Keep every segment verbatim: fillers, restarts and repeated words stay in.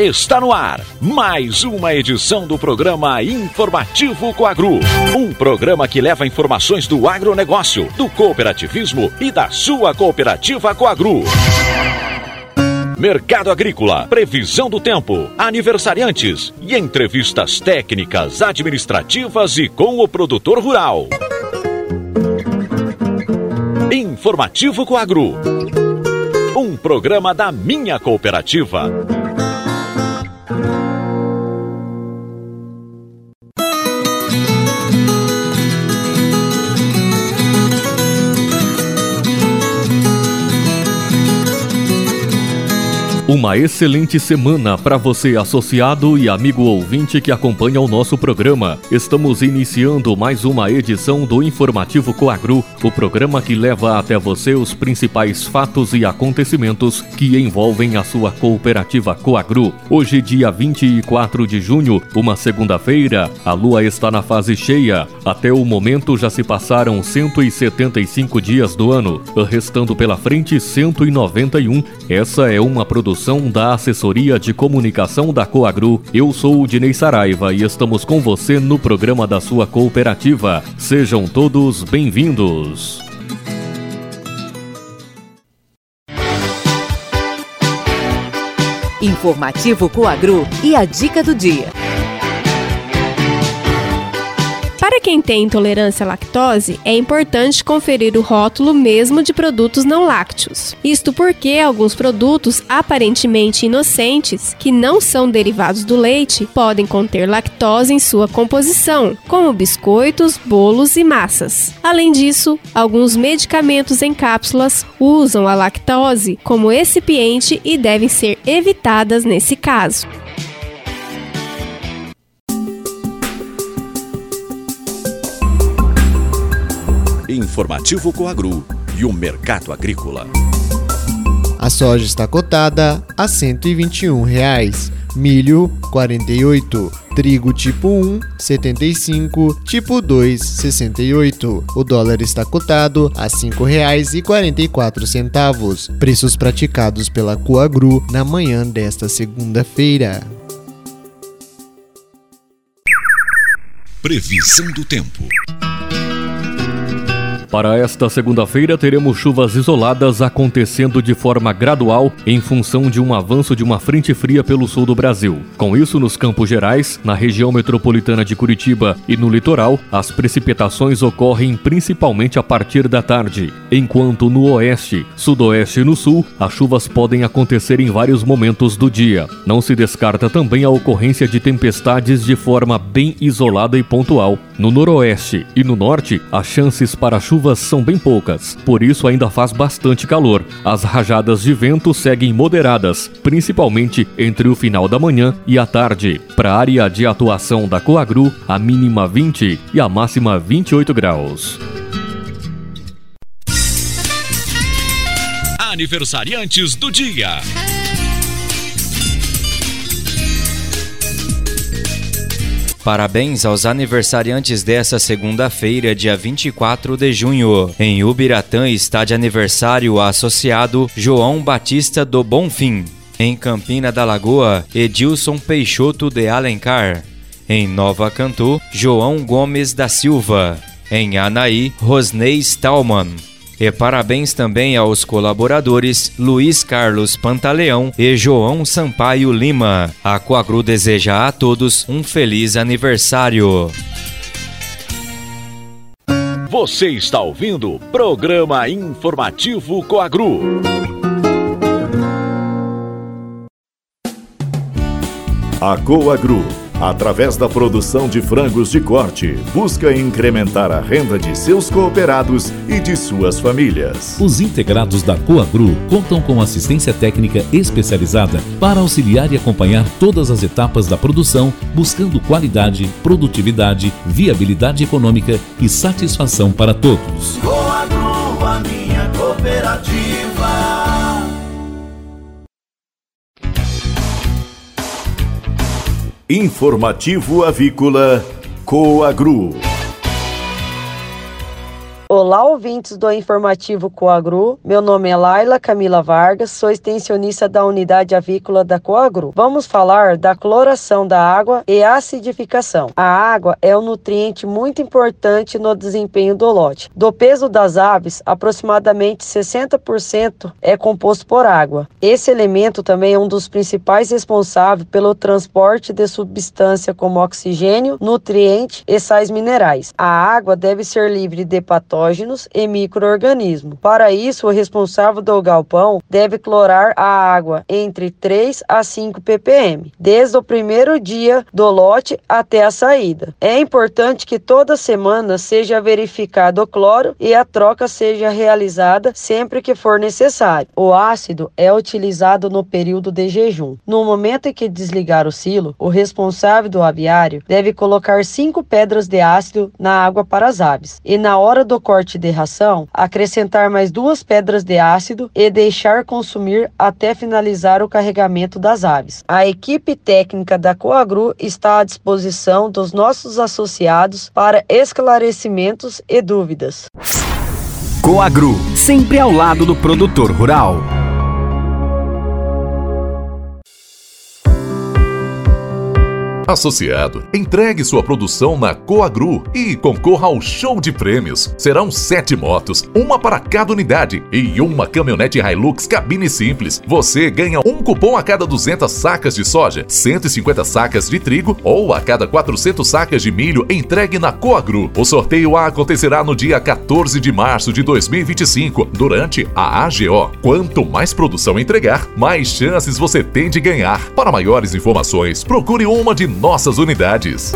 Está no ar mais uma edição do programa Informativo Coagru. Um programa que leva informações do agronegócio, do cooperativismo e da sua cooperativa Coagru. Mercado agrícola, previsão do tempo, aniversariantes e entrevistas técnicas, administrativas e com o produtor rural. Informativo Coagru. Um programa da minha cooperativa. Uma excelente semana para você, associado e amigo ouvinte que acompanha o nosso programa. Estamos iniciando mais uma edição do Informativo Coagru, o programa que leva até você os principais fatos e acontecimentos que envolvem a sua cooperativa Coagru. Hoje, dia vinte e quatro de junho, uma segunda-feira, a lua está na fase cheia. Até o momento já se passaram cento e setenta e cinco dias do ano, restando pela frente cento e noventa e um. Essa é uma produção da Assessoria de Comunicação da Coagru. Eu sou o Dinei Saraiva e estamos com você no programa da sua cooperativa. Sejam todos bem-vindos. Informativo Coagru e a dica do dia. Para quem tem intolerância à lactose, é importante conferir o rótulo mesmo de produtos não lácteos. Isto porque alguns produtos aparentemente inocentes, que não são derivados do leite, podem conter lactose em sua composição, como biscoitos, bolos e massas. Além disso, alguns medicamentos em cápsulas usam a lactose como excipiente e devem ser evitadas nesse caso. Informativo Coagru e o mercado agrícola. A soja está cotada a cento e vinte e um reais, milho quarenta e oito, trigo tipo um setenta e cinco, tipo dois sessenta e oito. O dólar está cotado a cinco reais e quarenta e quatro centavos. Preços praticados pela Coagru na manhã desta segunda-feira. Previsão do tempo. Para esta segunda-feira, teremos chuvas isoladas acontecendo de forma gradual em função de um avanço de uma frente fria pelo sul do Brasil. Com isso, nos Campos Gerais, na região metropolitana de Curitiba e no litoral, as precipitações ocorrem principalmente a partir da tarde, enquanto no oeste, sudoeste e no sul, as chuvas podem acontecer em vários momentos do dia. Não se descarta também a ocorrência de tempestades de forma bem isolada e pontual. No noroeste e no norte, as chances para chuvas são bem poucas, por isso ainda faz bastante calor. As rajadas de vento seguem moderadas, principalmente entre o final da manhã e a tarde. Para a área de atuação da Coagru, a mínima vinte e a máxima vinte e oito graus. Aniversariantes do dia. Parabéns aos aniversariantes dessa segunda-feira, dia vinte e quatro de junho. Em Ubiratã está de aniversário o associado João Batista do Bonfim. Em Campina da Lagoa, Edilson Peixoto de Alencar. Em Nova Cantu, João Gomes da Silva. Em Anaí, Rosnei Stallman. E parabéns também aos colaboradores Luiz Carlos Pantaleão e João Sampaio Lima. A Coagru deseja a todos um feliz aniversário. Você está ouvindo o programa Informativo Coagru. A Coagru, através da produção de frangos de corte, busca incrementar a renda de seus cooperados e de suas famílias. Os integrados da Coagru contam com assistência técnica especializada para auxiliar e acompanhar todas as etapas da produção, buscando qualidade, produtividade, viabilidade econômica e satisfação para todos. Coagru, a minha cooperativa. Informativo Avícola Coagru. Olá, Olá, ouvintes do Informativo Coagru. Meu nome é Laila Camila Vargas, sou extensionista da Unidade Avícola da Coagru. Vamos falar da cloração da água e acidificação. A água é um nutriente muito importante no desempenho do lote. Do peso das aves, aproximadamente sessenta por cento é composto por água. Esse elemento também é um dos principais responsáveis pelo transporte de substâncias como oxigênio, nutriente e sais minerais. A água deve ser livre de patógenos e micro-organismos. Para isso, o responsável do galpão deve clorar a água entre três a cinco ppm, desde o primeiro dia do lote até a saída. É importante que toda semana seja verificado o cloro e a troca seja realizada sempre que for necessário. O ácido é utilizado no período de jejum. No momento em que desligar o silo, o responsável do aviário deve colocar cinco pedras de ácido na água para as aves e, na hora do corte de ração, acrescentar mais duas pedras de ácido e deixar consumir até finalizar o carregamento das aves. A equipe técnica da Coagru está à disposição dos nossos associados para esclarecimentos e dúvidas. Coagru, sempre ao lado do produtor rural. Associado, entregue sua produção na Coagru e concorra ao show de prêmios. Serão sete motos, uma para cada unidade e uma caminhonete Hilux cabine simples. Você ganha um cupom a cada duzentas sacas de soja, cento e cinquenta sacas de trigo ou a cada quatrocentas sacas de milho entregue na Coagru. O sorteio acontecerá no dia quatorze de março de dois mil e vinte e cinco, durante a A G O. Quanto mais produção entregar, mais chances você tem de ganhar. Para maiores informações, procure uma de nossas unidades.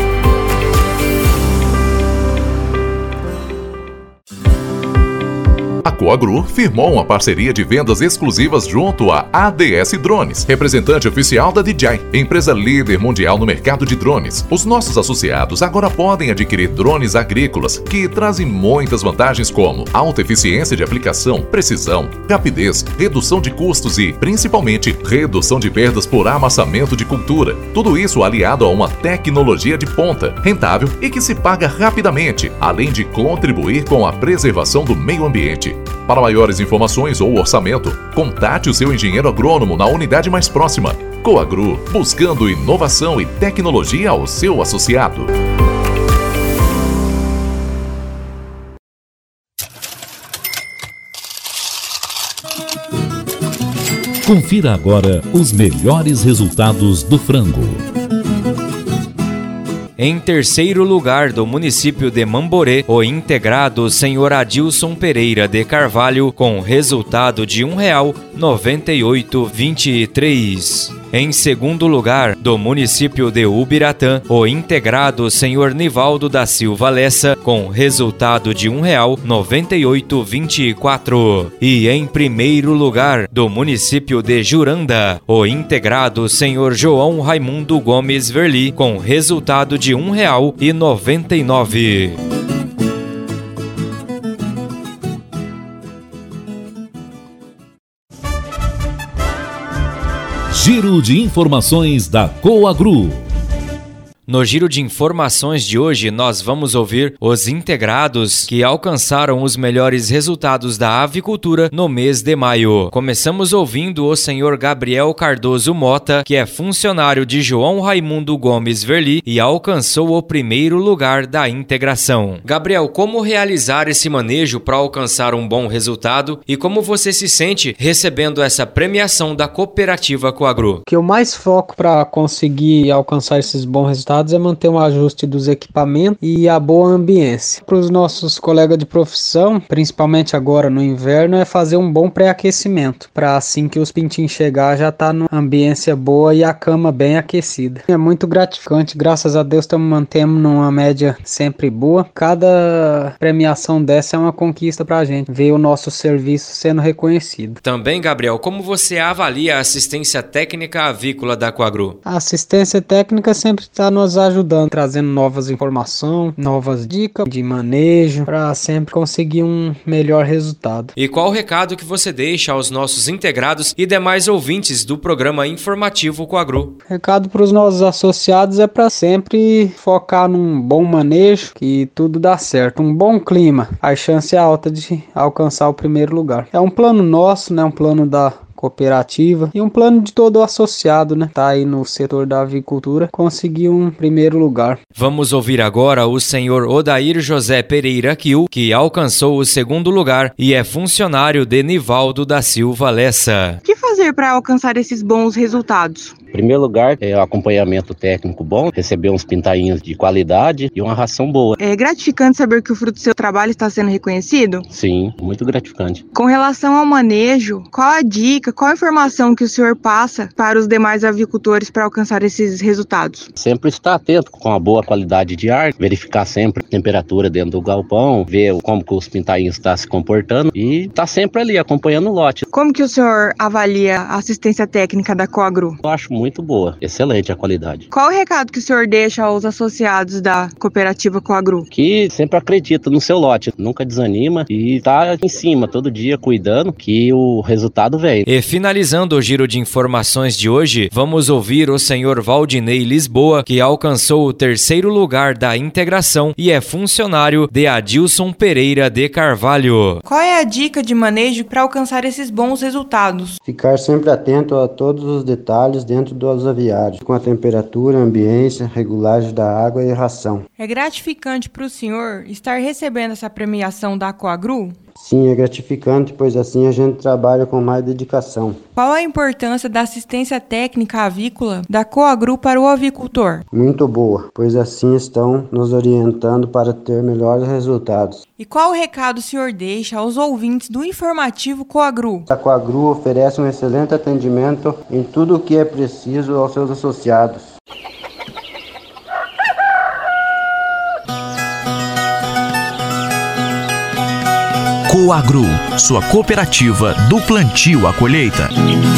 A Coagru firmou uma parceria de vendas exclusivas junto à A D S Drones, representante oficial da D J I, empresa líder mundial no mercado de drones. Os nossos associados agora podem adquirir drones agrícolas que trazem muitas vantagens como alta eficiência de aplicação, precisão, rapidez, redução de custos e, principalmente, redução de perdas por amassamento de cultura. Tudo isso aliado a uma tecnologia de ponta, rentável e que se paga rapidamente, além de contribuir com a preservação do meio ambiente. Para maiores informações ou orçamento, contate o seu engenheiro agrônomo na unidade mais próxima. Coagru, buscando inovação e tecnologia ao seu associado. Confira agora os melhores resultados do frango. Em terceiro lugar, do município de Mamborê, o integrado senhor Adilson Pereira de Carvalho, com resultado de um real noventa e oito reais e vinte e três centavos. Em segundo lugar, do município de Ubiratã, o integrado senhor Nivaldo da Silva Lessa, com resultado de um real noventa e oito reais e vinte e quatro centavos. E em primeiro lugar, do município de Juranda, o integrado senhor João Raimundo Gomes Verli, com resultado de um real e noventa e nove centavos. Giro de informações da Coagru. No giro de informações de hoje, nós vamos ouvir os integrados que alcançaram os melhores resultados da avicultura no mês de maio. Começamos ouvindo o senhor Gabriel Cardoso Mota, que é funcionário de João Raimundo Gomes Verli e alcançou o primeiro lugar da integração. Gabriel, como realizar esse manejo para alcançar um bom resultado e como você se sente recebendo essa premiação da cooperativa Coagru? O que eu mais foco para conseguir alcançar esses bons resultados é manter um ajuste dos equipamentos e a boa ambiência. Para os nossos colegas de profissão, principalmente agora no inverno, é fazer um bom pré-aquecimento, para assim que os pintinhos chegar já tá numa ambiência boa e a cama bem aquecida. É muito gratificante, graças a Deus estamos mantendo numa média sempre boa. Cada premiação dessa é uma conquista para a gente, ver o nosso serviço sendo reconhecido. Também, Gabriel, como você avalia a assistência técnica avícola da Coagru? A assistência técnica sempre está no nos ajudando, trazendo novas informações, novas dicas de manejo, para sempre conseguir um melhor resultado. E qual o recado que você deixa aos nossos integrados e demais ouvintes do programa informativo Coagru? Recado para os nossos associados é para sempre focar num bom manejo, que tudo dá certo, um bom clima, a chance é alta de alcançar o primeiro lugar. É um plano nosso, né? Um plano da cooperativa e um plano de todo associado, né? Tá aí no setor da avicultura, conseguir um primeiro lugar. Vamos ouvir agora o senhor Odair José Pereira Kiel, que alcançou o segundo lugar e é funcionário de Nivaldo da Silva Lessa. O que fazer para alcançar esses bons resultados? Em primeiro lugar, é o acompanhamento técnico bom, receber uns pintainhos de qualidade e uma ração boa. É gratificante saber que o fruto do seu trabalho está sendo reconhecido? Sim, muito gratificante. Com relação ao manejo, qual a dica, qual a informação que o senhor passa para os demais avicultores para alcançar esses resultados? Sempre estar atento com a boa qualidade de ar, verificar sempre a temperatura dentro do galpão, ver como que os pintainhos estão se comportando e estar sempre ali acompanhando o lote. Como que o senhor avalia a assistência técnica da Coagru? Eu acho muito boa, excelente a qualidade. Qual o recado que o senhor deixa aos associados da cooperativa Coagru? Que sempre acredita no seu lote, nunca desanima e tá em cima todo dia cuidando que o resultado vem. E finalizando o giro de informações de hoje, vamos ouvir o senhor Valdinei Lisboa, que alcançou o terceiro lugar da integração e é funcionário de Adilson Pereira de Carvalho. Qual é a dica de manejo para alcançar esses bons resultados? Ficar sempre atento a todos os detalhes dentro dos aviários, com a temperatura, ambiência, regulagem da água e ração. É gratificante para o senhor estar recebendo essa premiação da Coagru? Sim, é gratificante, pois assim a gente trabalha com mais dedicação. Qual a importância da assistência técnica avícola da Coagru para o avicultor? Muito boa, pois assim estão nos orientando para ter melhores resultados. E qual o recado o senhor deixa aos ouvintes do informativo Coagru? A Coagru oferece um excelente atendimento em tudo o que é preciso aos seus associados. Coagru, sua cooperativa do plantio à colheita.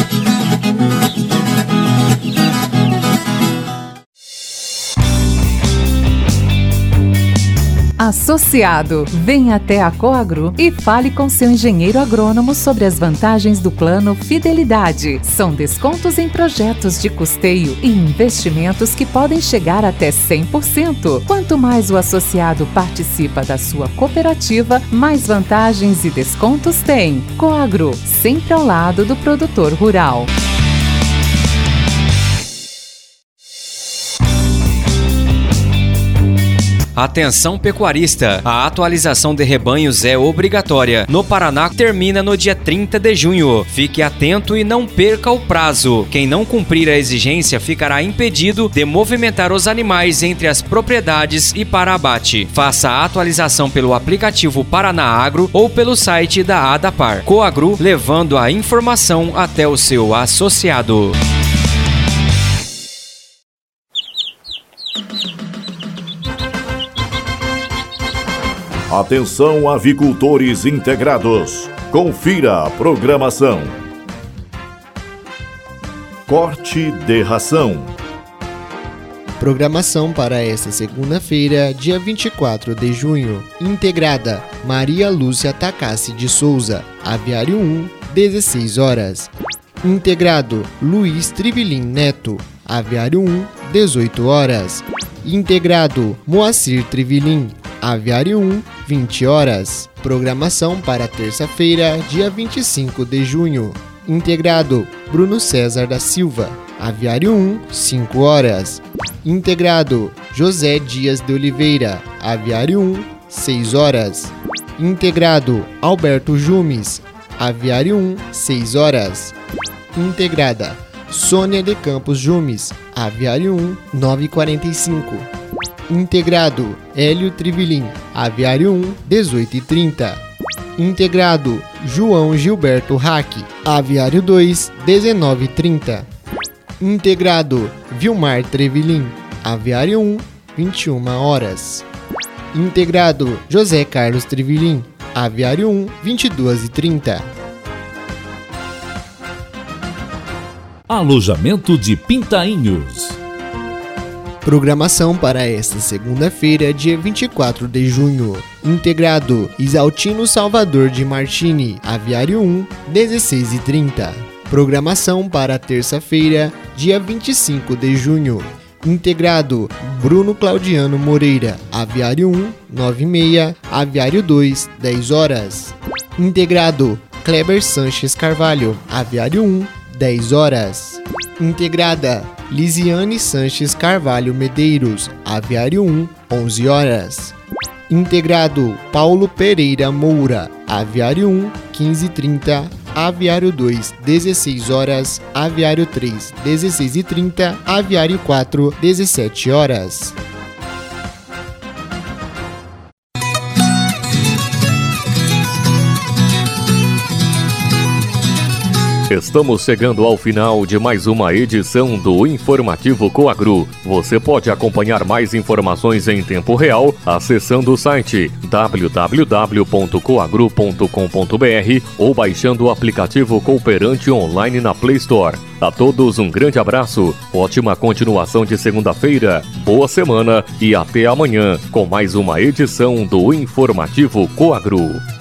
Associado, venha até a Coagru e fale com seu engenheiro agrônomo sobre as vantagens do plano Fidelidade. São descontos em projetos de custeio e investimentos que podem chegar até cem por cento. Quanto mais o associado participa da sua cooperativa, mais vantagens e descontos tem. Coagru, sempre ao lado do produtor rural. Atenção pecuarista, a atualização de rebanhos é obrigatória. No Paraná termina no dia trinta de junho. Fique atento e não perca o prazo. Quem não cumprir a exigência ficará impedido de movimentar os animais entre as propriedades e para abate. Faça a atualização pelo aplicativo Paraná Agro ou pelo site da Adapar. Coagru, levando a informação até o seu associado. Atenção, avicultores integrados. Confira a programação. Corte de ração. Programação para esta segunda-feira, dia vinte e quatro de junho. Integrada Maria Lúcia Takassi de Souza, Aviário um, dezesseis horas. Integrado Luiz Trivilin Neto, Aviário um, dezoito horas. Integrado Moacir Trivilin, Aviário um, vinte horas. Programação para terça-feira, dia vinte e cinco de junho. Integrado Bruno César da Silva, Aviário um, cinco horas. Integrado José Dias de Oliveira, Aviário um, seis horas. Integrado Alberto Jumes, Aviário um, seis horas. Integrada Sônia de Campos Jumes, Aviário um, nove e quarenta e cinco. Integrado Hélio Trivilin, Aviário um, dezoito e trinta. Integrado João Gilberto Hack, Aviário dois, dezenove e trinta. Integrado Vilmar Trevilin, Aviário um, vinte e uma horas. Integrado José Carlos Trevilin, Aviário um, vinte e duas e trinta. Alojamento de pintainhos. Programação para esta segunda-feira, dia vinte e quatro de junho. Integrado Isaltino Salvador de Martini, Aviário um, dezesseis e trinta. Programação para terça-feira, dia vinte e cinco de junho. Integrado Bruno Claudiano Moreira, Aviário um, nove e meia, Aviário dois, dez horas. Integrado Kleber Sanches Carvalho, Aviário um, dez horas. Integrada Lisiane Sanches Carvalho Medeiros, Aviário um, onze horas. Integrado Paulo Pereira Moura, Aviário um, quinze e trinta, Aviário dois, dezesseis horas, Aviário três, dezesseis e trinta, Aviário quatro, dezessete horas. Estamos chegando ao final de mais uma edição do Informativo Coagro. Você pode acompanhar mais informações em tempo real acessando o site w w w ponto coagro ponto com ponto b r ou baixando o aplicativo Cooperante online na Play Store. A todos um grande abraço, ótima continuação de segunda-feira, boa semana e até amanhã com mais uma edição do Informativo Coagro.